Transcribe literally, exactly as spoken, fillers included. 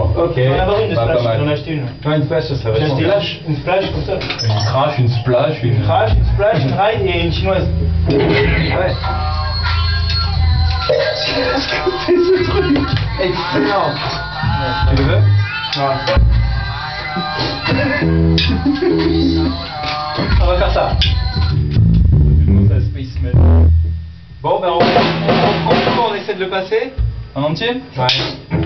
D'accord, ok. Je vais en avoir une de Bah, splash, pas mal. j'en ai acheté une. Ouais, une splash, ça serait J'ai acheté une vachement splash, une splash comme ça. bien. Une crash, une splash, une... Une crash, une splash, une ride et une chinoise. Ouais. C'est ce truc excellent. Tu le veux? Voilà. On va faire ça. Bon, ben on, on, on, on, on essaie de le passer. En entier? Ouais.